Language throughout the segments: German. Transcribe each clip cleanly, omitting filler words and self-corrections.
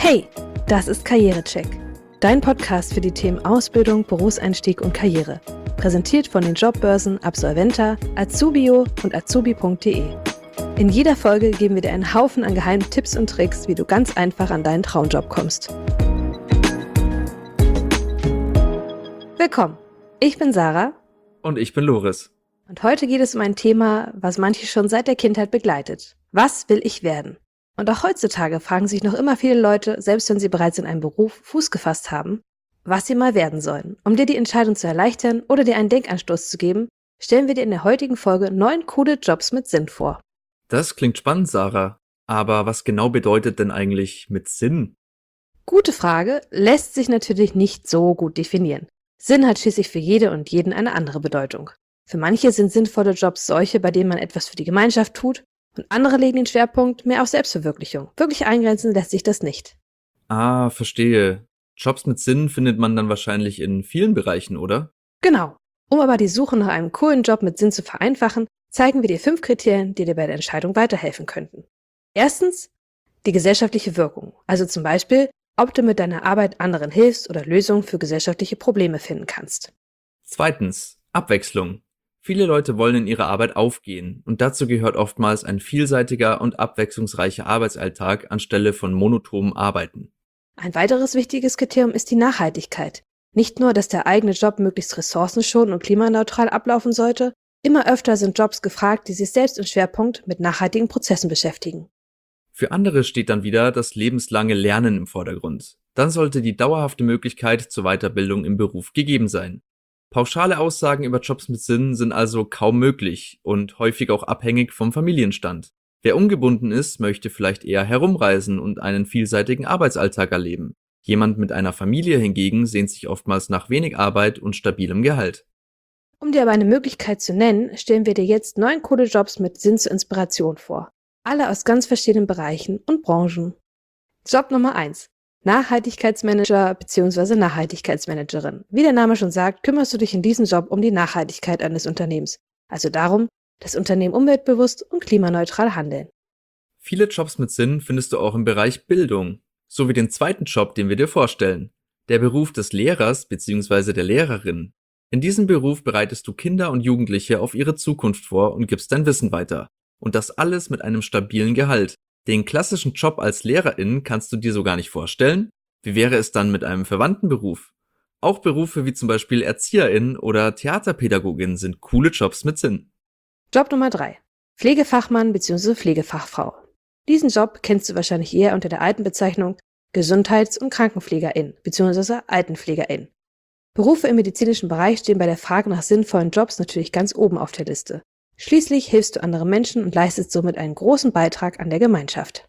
Hey, das ist Karrierecheck, dein Podcast für die Themen Ausbildung, Berufseinstieg und Karriere. Präsentiert von den Jobbörsen Absolventa, Azubio und azubi.de. In jeder Folge geben wir dir einen Haufen an geheimen Tipps und Tricks, wie du ganz einfach an deinen Traumjob kommst. Willkommen, ich bin Sarah. Und ich bin Loris. Und heute geht es um ein Thema, was manche schon seit der Kindheit begleitet. Was will ich werden? Und auch heutzutage fragen sich noch immer viele Leute, selbst wenn sie bereits in einem Beruf Fuß gefasst haben, was sie mal werden sollen. Um dir die Entscheidung zu erleichtern oder dir einen Denkanstoß zu geben, stellen wir dir in der heutigen Folge 9 coole Jobs mit Sinn vor. Das klingt spannend, Sarah. Aber was genau bedeutet denn eigentlich mit Sinn? Gute Frage, lässt sich natürlich nicht so gut definieren. Sinn hat schließlich für jede und jeden eine andere Bedeutung. Für manche sind sinnvolle Jobs solche, bei denen man etwas für die Gemeinschaft tut, und andere legen den Schwerpunkt mehr auf Selbstverwirklichung. Wirklich eingrenzen lässt sich das nicht. Ah, verstehe. Jobs mit Sinn findet man dann wahrscheinlich in vielen Bereichen, oder? Genau. Um aber die Suche nach einem coolen Job mit Sinn zu vereinfachen, zeigen wir dir 5 Kriterien, die dir bei der Entscheidung weiterhelfen könnten. Erstens, die gesellschaftliche Wirkung. Also zum Beispiel, ob du mit deiner Arbeit anderen hilfst oder Lösungen für gesellschaftliche Probleme finden kannst. Zweitens, Abwechslung. Viele Leute wollen in ihrer Arbeit aufgehen und dazu gehört oftmals ein vielseitiger und abwechslungsreicher Arbeitsalltag anstelle von monotonem Arbeiten. Ein weiteres wichtiges Kriterium ist die Nachhaltigkeit. Nicht nur, dass der eigene Job möglichst ressourcenschonend und klimaneutral ablaufen sollte, immer öfter sind Jobs gefragt, die sich selbst im Schwerpunkt mit nachhaltigen Prozessen beschäftigen. Für andere steht dann wieder das lebenslange Lernen im Vordergrund. Dann sollte die dauerhafte Möglichkeit zur Weiterbildung im Beruf gegeben sein. Pauschale Aussagen über Jobs mit Sinn sind also kaum möglich und häufig auch abhängig vom Familienstand. Wer ungebunden ist, möchte vielleicht eher herumreisen und einen vielseitigen Arbeitsalltag erleben. Jemand mit einer Familie hingegen sehnt sich oftmals nach wenig Arbeit und stabilem Gehalt. Um dir aber eine Möglichkeit zu nennen, stellen wir dir jetzt 9 coole Jobs mit Sinn zur Inspiration vor. Alle aus ganz verschiedenen Bereichen und Branchen. Job Nummer 1. Nachhaltigkeitsmanager bzw. Nachhaltigkeitsmanagerin. Wie der Name schon sagt, kümmerst du dich in diesem Job um die Nachhaltigkeit eines Unternehmens. Also darum, dass Unternehmen umweltbewusst und klimaneutral handeln. Viele Jobs mit Sinn findest du auch im Bereich Bildung, sowie den zweiten Job, den wir dir vorstellen. Der Beruf des Lehrers bzw. der Lehrerin. In diesem Beruf bereitest du Kinder und Jugendliche auf ihre Zukunft vor und gibst dein Wissen weiter. Und das alles mit einem stabilen Gehalt. Den klassischen Job als Lehrerin kannst du dir so gar nicht vorstellen? Wie wäre es dann mit einem verwandten Beruf? Auch Berufe wie zum Beispiel Erzieherin oder Theaterpädagogin sind coole Jobs mit Sinn. Job Nummer 3. Pflegefachmann bzw. Pflegefachfrau. Diesen Job kennst du wahrscheinlich eher unter der alten Bezeichnung Gesundheits- und Krankenpflegerin bzw. Altenpflegerin. Berufe im medizinischen Bereich stehen bei der Frage nach sinnvollen Jobs natürlich ganz oben auf der Liste. Schließlich hilfst du anderen Menschen und leistest somit einen großen Beitrag an der Gemeinschaft.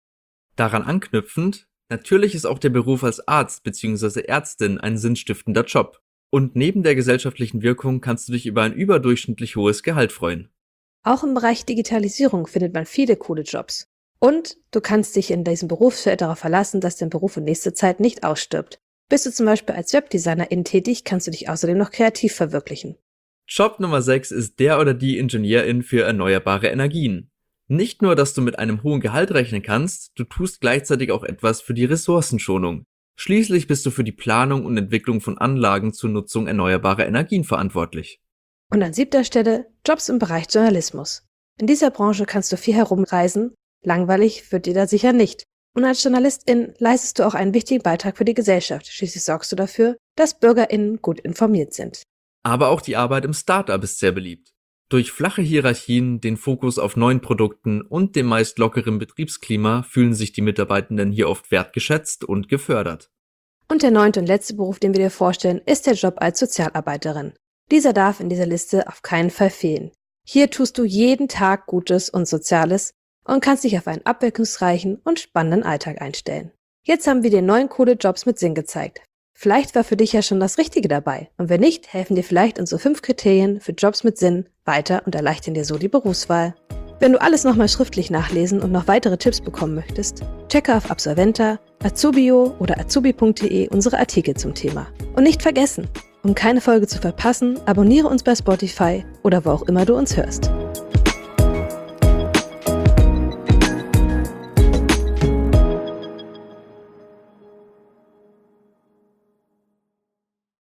Daran anknüpfend, natürlich ist auch der Beruf als Arzt bzw. Ärztin ein sinnstiftender Job. Und neben der gesellschaftlichen Wirkung kannst du dich über ein überdurchschnittlich hohes Gehalt freuen. Auch im Bereich Digitalisierung findet man viele coole Jobs. Und du kannst dich in diesem Berufsfeld darauf verlassen, dass dein Beruf in nächster Zeit nicht ausstirbt. Bist du zum Beispiel als Webdesignerin tätig, kannst du dich außerdem noch kreativ verwirklichen. Job Nummer 6 ist der oder die Ingenieurin für erneuerbare Energien. Nicht nur, dass du mit einem hohen Gehalt rechnen kannst, du tust gleichzeitig auch etwas für die Ressourcenschonung. Schließlich bist du für die Planung und Entwicklung von Anlagen zur Nutzung erneuerbarer Energien verantwortlich. Und an 7. Stelle Jobs im Bereich Journalismus. In dieser Branche kannst du viel herumreisen, langweilig wird dir da sicher nicht. Und als Journalistin leistest du auch einen wichtigen Beitrag für die Gesellschaft. Schließlich sorgst du dafür, dass BürgerInnen gut informiert sind. Aber auch die Arbeit im Start-up ist sehr beliebt. Durch flache Hierarchien, den Fokus auf neuen Produkten und dem meist lockeren Betriebsklima fühlen sich die Mitarbeitenden hier oft wertgeschätzt und gefördert. Und der 9. und letzte Beruf, den wir dir vorstellen, ist der Job als Sozialarbeiterin. Dieser darf in dieser Liste auf keinen Fall fehlen. Hier tust du jeden Tag Gutes und Soziales und kannst dich auf einen abwechslungsreichen und spannenden Alltag einstellen. Jetzt haben wir dir 9 coole Jobs mit Sinn gezeigt. Vielleicht war für dich ja schon das Richtige dabei. Und wenn nicht, helfen dir vielleicht unsere 5 Kriterien für Jobs mit Sinn weiter und erleichtern dir so die Berufswahl. Wenn du alles nochmal schriftlich nachlesen und noch weitere Tipps bekommen möchtest, checke auf Absolventa, Azubio oder azubi.de unsere Artikel zum Thema. Und nicht vergessen, um keine Folge zu verpassen, abonniere uns bei Spotify oder wo auch immer du uns hörst.